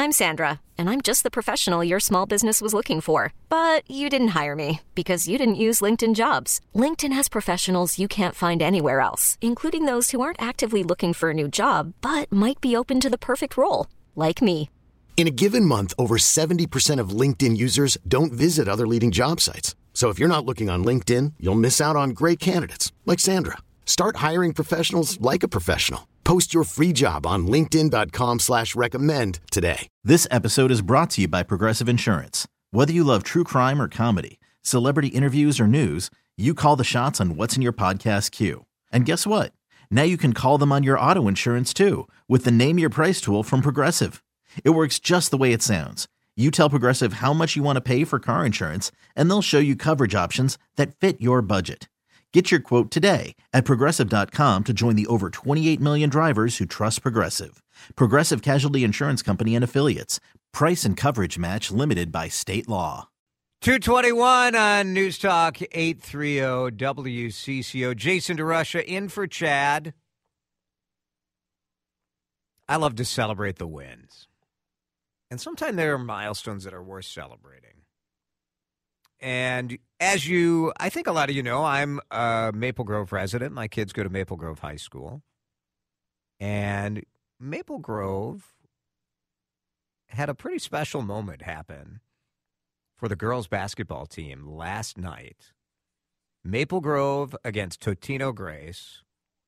I'm Sandra, and I'm just the professional your small business was looking for. But you didn't hire me because you didn't use LinkedIn Jobs. LinkedIn has professionals you can't find anywhere else, including those who aren't actively looking for a new job, but might be open to the perfect role, like me. In a given month, over 70% of LinkedIn users don't visit other leading job sites. So if you're not looking on LinkedIn, you'll miss out on great candidates like Sandra. Start hiring professionals like a professional. Post your free job on linkedin.com/recommend today. This episode is brought to you by Progressive Insurance. Whether you love true crime or comedy, celebrity interviews or news, you call the shots on what's in your podcast queue. And guess what? Now you can call them on your auto insurance too with the Name Your Price tool from Progressive. It works just the way it sounds. You tell Progressive how much you want to pay for car insurance, and they'll show you coverage options that fit your budget. Get your quote today at Progressive.com to join the over 28 million drivers who trust Progressive. Progressive Casualty Insurance Company and Affiliates. Price and coverage match limited by state law. 2:21 on News Talk 830 WCCO. Jason DeRusha in for Chad. I love to celebrate the wins. And sometimes there are milestones that are worth celebrating. And I think a lot of you know, I'm a Maple Grove resident. My kids go to Maple Grove High School. And Maple Grove had a pretty special moment happen for the girls' basketball team last night. Maple Grove against Totino Grace.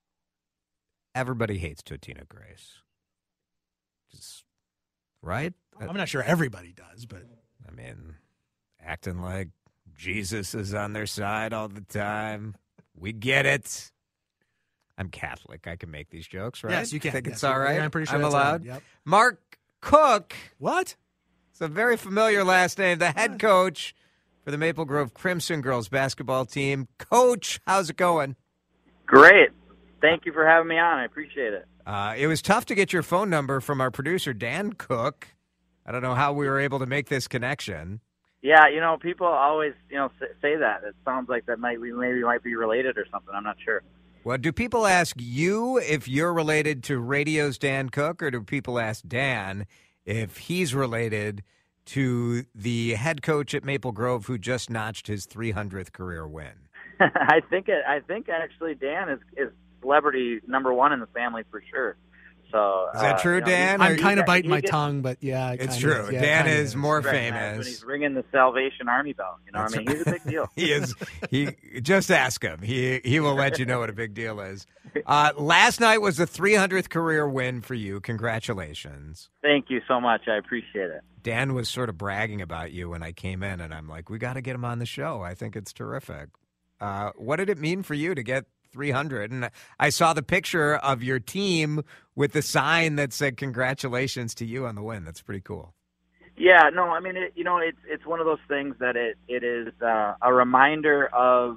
Everybody hates Totino Grace. Just, right? I'm not sure everybody does, but I mean, acting like Jesus is on their side all the time. We get it. I'm Catholic. I can make these jokes, right? Yes, you can. Think yes, it's all right? Yeah, I'm pretty sure I'm that's allowed. Yep. Mark Cook. What? It's a very familiar last name. The head coach for the Maple Grove Crimson girls basketball team. Coach, how's it going? Great. Thank you for having me on. I appreciate it. It was tough to get your phone number from our producer, Dan Cook. I don't know how we were able to make this connection. Yeah, people always, say that. It sounds like that we might be related or something. I'm not sure. Well, do people ask you if you're related to radio's Dan Cook, or do people ask Dan if he's related to the head coach at Maple Grove who just notched his 300th career win? I think actually Dan is celebrity number one in the family for sure. So is that true, Dan? I'm kind of biting my tongue, but yeah, it's true. Yeah, Dan is more right, famous. when he's ringing the Salvation Army bell. He's a big deal. He is. He just ask him. He will let you know what a big deal is. Last night was the 300th career win for you. Congratulations. Thank you so much. I appreciate it. Dan was sort of bragging about you when I came in, and I'm like, we got to get him on the show. I think it's terrific. What did it mean for you to get 300? And I saw the picture of your team with the sign that said congratulations to you on the win. That's pretty cool. Yeah, no, I mean, it's one of those things that it is a reminder of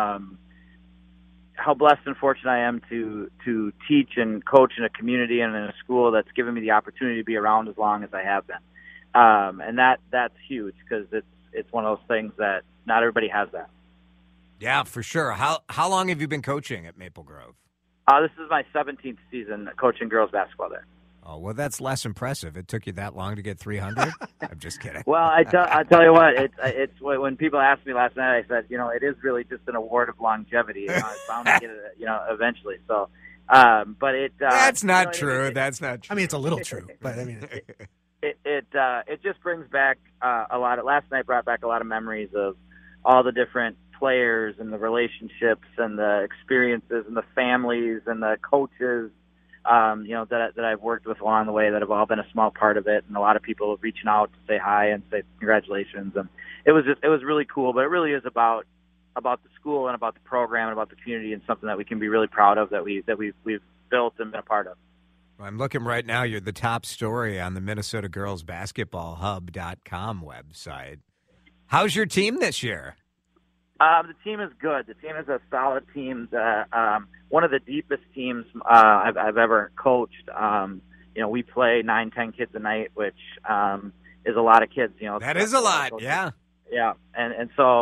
how blessed and fortunate I am to teach and coach in a community and in a school that's given me the opportunity to be around as long as I have been. And that's huge because it's one of those things that not everybody has that. Yeah, for sure. How long have you been coaching at Maple Grove? This is my 17th season coaching girls basketball there. Oh, well, that's less impressive. It took you that long to get 300? I'm just kidding. Well, I tell you what, it's when people asked me last night, I said, it is really just an award of longevity. I was bound to get it, eventually. So, but it that's not true. That's not true. I mean, it's a little true, but I mean, it just brings back a lot. Last night brought back a lot of memories of all the different players and the relationships and the experiences and the families and the coaches, that I've worked with along the way that have all been a small part of it, and a lot of people reaching out to say hi and say congratulations. And it was really cool, but it really is about the school and about the program and about the community, and something that we can be really proud of that we've built and been a part of. I'm looking right now. You're the top story on the Minnesota Girls Basketball Hub.com website. How's your team this year? The team is good. The team is a solid team. One of the deepest teams I've ever coached. We play 9-10 kids a night, which is a lot of kids. That is a lot. Yeah. Yeah, and so,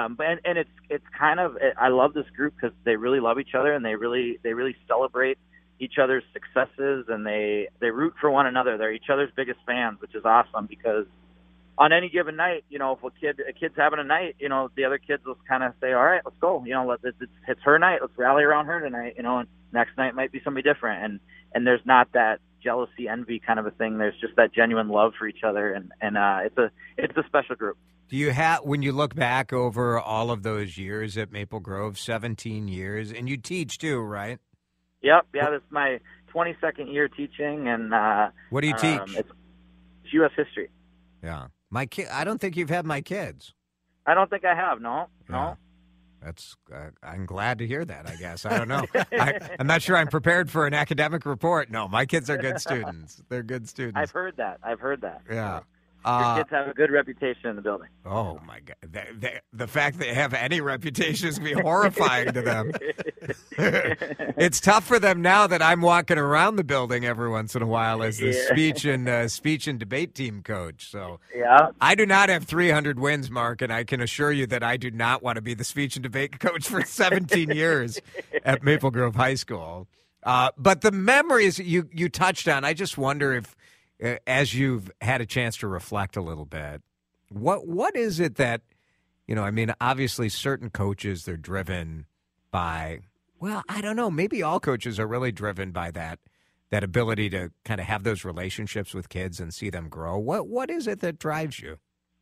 it's kind of. I love this group because they really love each other and they really celebrate each other's successes, and they root for one another. They're each other's biggest fans, which is awesome because on any given night, you know, if a kid's having a night, you know, the other kids will kind of say, all right, let's go. You know, it's her night. Let's rally around her tonight. You know, and next night might be somebody different. And there's not that jealousy, envy kind of a thing. There's just that genuine love for each other. And it's a special group. Do you have, when you look back over all of those years at Maple Grove, 17 years, and you teach too, right? Yep. Yeah. This is my 22nd year teaching. And what do you teach? It's U.S. history. Yeah. My kid. I don't think you've had my kids. I don't think I have. No. Yeah. No. That's. I'm glad to hear that. I guess I don't know. I'm not sure I'm prepared for an academic report. No, my kids are good students. They're good students. I've heard that. Yeah. Your kids have a good reputation in the building. Oh my God! The fact that they have any reputation is going to be horrifying to them. It's tough for them now that I'm walking around the building every once in a while as the speech and debate team coach. So yeah, I do not have 300 wins, Mark, and I can assure you that I do not want to be the speech and debate coach for 17 years at Maple Grove High School. But the memories you touched on, I just wonder if, as you've had a chance to reflect a little bit, what is it that, you know, I mean, obviously certain coaches, they're driven by, well, I don't know, maybe all coaches are really driven by that ability to kind of have those relationships with kids and see them grow. What is it that drives you?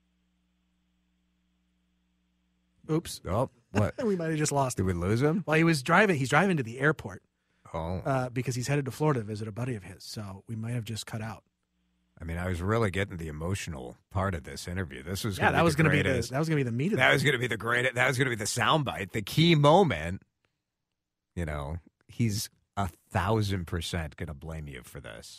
Oops. Oh, what? We might have just lost him. Did we lose him? Well, he's driving to the airport. Oh. Because he's headed to Florida to visit a buddy of his. So we might have just cut out. I mean, I was really getting the emotional part of this interview. This was that was going to be the meat of it. That was going to be the greatest. That was going to be the soundbite, the key moment. You know, he's 1,000% going to blame you for this.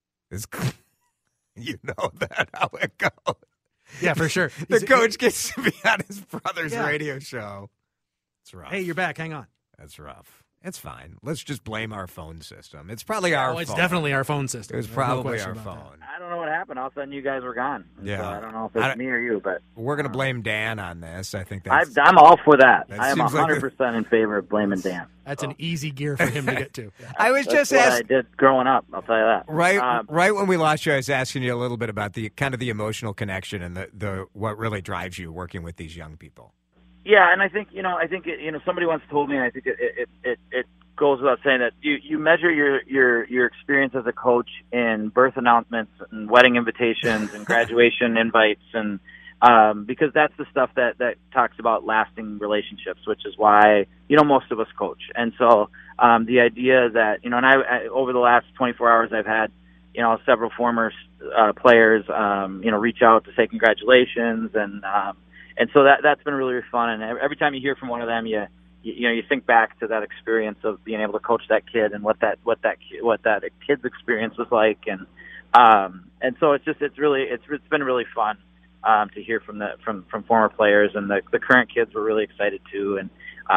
You know that how it goes. Yeah, for sure. The coach gets to be on his brother's radio show. It's rough. Hey, you're back. Hang on. That's rough. It's fine. Let's just blame our phone system. It's probably our phone. It's definitely our phone system. It was probably our phone. I don't know what happened. All of a sudden, you guys were gone. Yeah. So I don't know if it's me or you, but we're going to blame Dan on this. I think that's. I'm all for that. That I am 100% in favor of blaming Dan. That's an easy gear for him to get to. Yeah. I was just asking. I did growing up. I'll tell you that. Right when we lost you, I was asking you a little bit about the kind of the emotional connection and the what really drives you working with these young people. Yeah, and I think somebody once told me, and I think it goes without saying that you measure your experience as a coach in birth announcements and wedding invitations and graduation invites, and because that's the stuff that talks about lasting relationships, which is why most of us coach. And so the idea that and I over the last 24 hours I've had several former players reach out to say congratulations, and so that's been really fun. And every time you hear from one of them, you think back to that experience of being able to coach that kid and what that kid's experience was like, and so it's been really fun to hear from former players, and the current kids were really excited too. And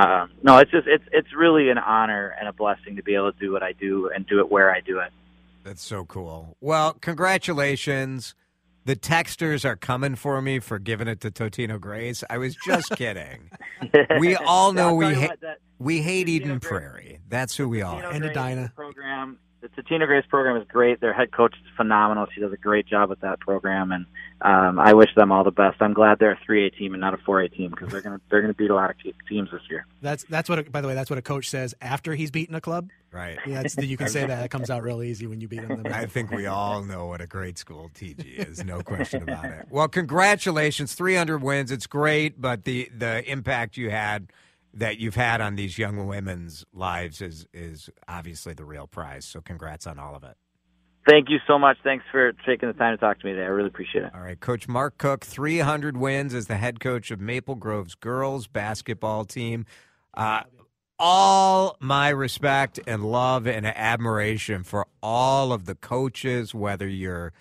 it's really an honor and a blessing to be able to do what I do and do it where I do it. That's so cool. Well, congratulations. The texters are coming for me for giving it to Totino Grace. I was just kidding. We all know we hate Eden Prairie. That's who we are. And Edina. The Totino Grace program is great. Their head coach is phenomenal. She does a great job with that program, and I wish them all the best. I'm glad they're a 3A team and not a 4A team because they're gonna beat a lot of teams this year. That's what. By the way, that's what a coach says after he's beaten a club. Right. Yeah, you can say that. It comes out real easy when you beat them. I think we all know what a great school TG is. No question about it. Well, congratulations, 300 wins. It's great, but the impact that you've had on these young women's lives is obviously the real prize. So congrats on all of it. Thank you so much. Thanks for taking the time to talk to me today. I really appreciate it. All right, Coach Mark Cook, 300 wins as the head coach of Maple Grove's girls basketball team. All my respect and love and admiration for all of the coaches, whether you're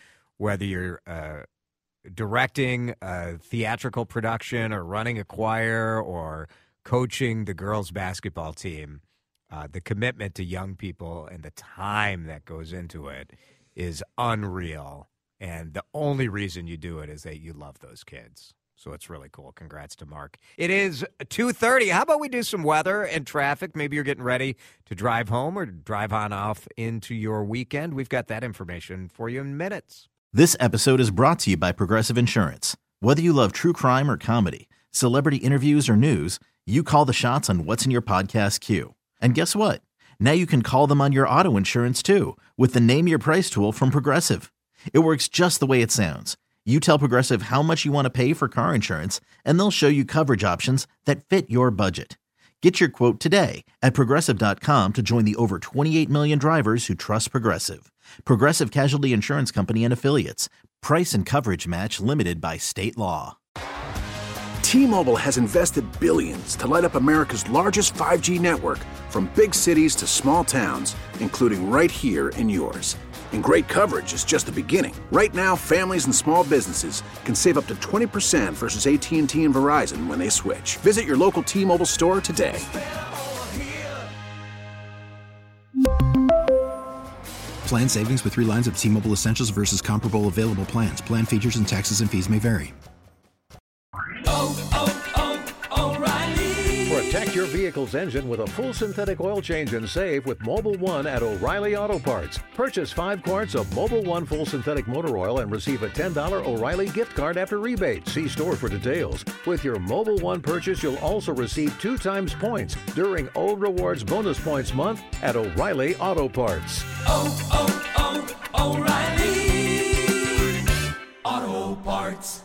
directing a theatrical production or running a choir or coaching the girls basketball team. The commitment to young people and the time that goes into it is unreal. And the only reason you do it is that you love those kids. So it's really cool. Congrats to Mark. It is 2:30. How about we do some weather and traffic? Maybe you're getting ready to drive home or drive on off into your weekend. We've got that information for you in minutes. This episode is brought to you by Progressive Insurance. Whether you love true crime or comedy, celebrity interviews or news, you call the shots on what's in your podcast queue. And guess what? Now you can call them on your auto insurance too with the Name Your Price tool from Progressive. It works just the way it sounds. You tell Progressive how much you want to pay for car insurance, and they'll show you coverage options that fit your budget. Get your quote today at Progressive.com to join the over 28 million drivers who trust Progressive. Progressive Casualty Insurance Company and Affiliates. Price and coverage match limited by state law. T-Mobile has invested billions to light up America's largest 5G network, from big cities to small towns, including right here in yours. And great coverage is just the beginning. Right now, families and small businesses can save up to 20% versus AT&T and Verizon when they switch. Visit your local T-Mobile store today. Plan savings with 3 lines of T-Mobile Essentials versus comparable available plans. Plan features and taxes and fees may vary. Protect your vehicle's engine with a full synthetic oil change and save with Mobil 1 at O'Reilly Auto Parts. Purchase 5 quarts of Mobil 1 full synthetic motor oil and receive a $10 O'Reilly gift card after rebate. See store for details. With your Mobil 1 purchase, you'll also receive 2 times points during O Rewards Bonus Points Month at O'Reilly Auto Parts. O'Reilly Auto Parts.